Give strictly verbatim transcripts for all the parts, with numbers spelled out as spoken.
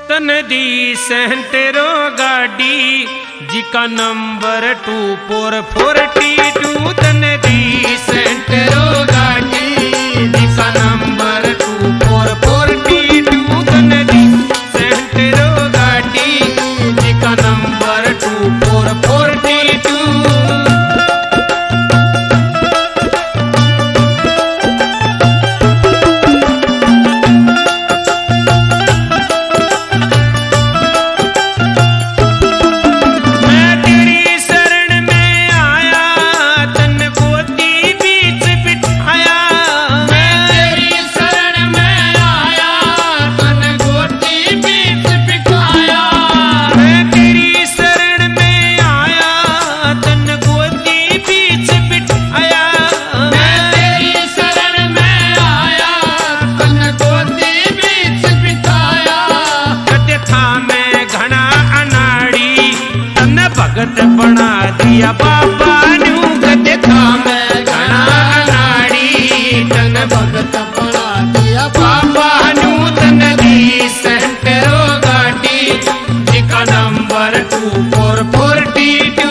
तन दी सेंटेरो गाड़ी जिका number two four forty two. तन दी सेंटेरो गाड़ी जिका number two four forty two. तन दी सेंटेरो गाड़ी जिका number two four forty two. भगत बना दिया बाबा न्यू गद्दे था मैं घना अनाड़ी। तन भगत बना दिया बाबा न्यू। तन दी सेंटेरो गाड़ी जिका number two four forty two.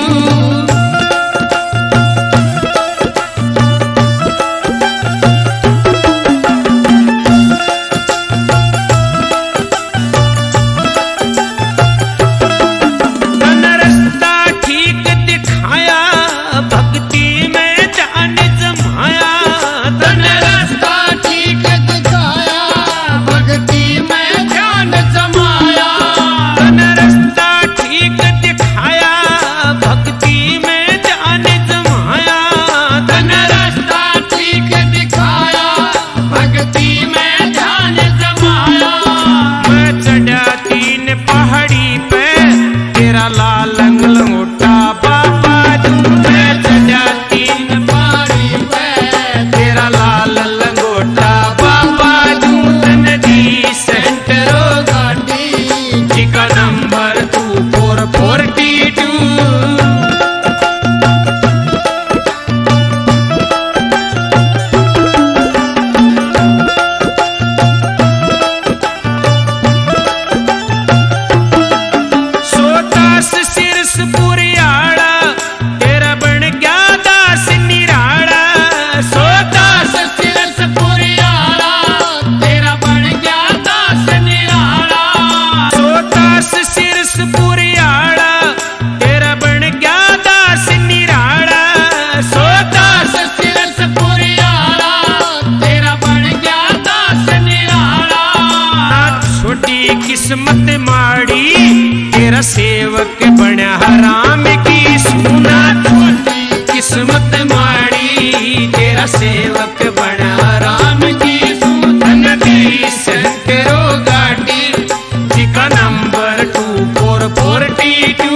किस्मत माड़ी तेरा सेवक बना हराम की सुना। किस्मत माड़ी तेरा सेवक बना हराम की सुना। दी सेंटेरो गाड़ी जिका number two four forty two.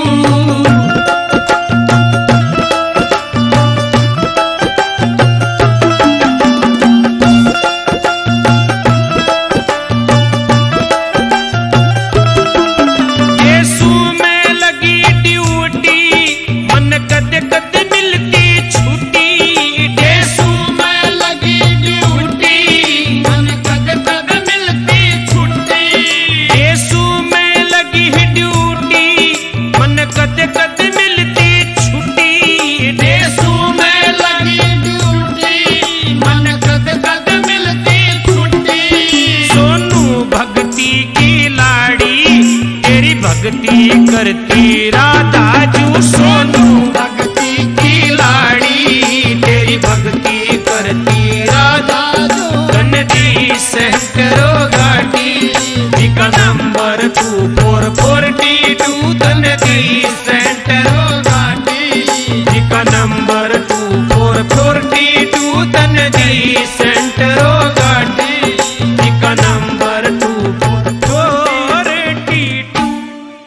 भक्ति करती राधा जू सोनू भक्ति की लाड़ी तेरी भक्ति करती राधा जू। तन दी सेंटेरो गाड़ी जिका नंबर टू फोर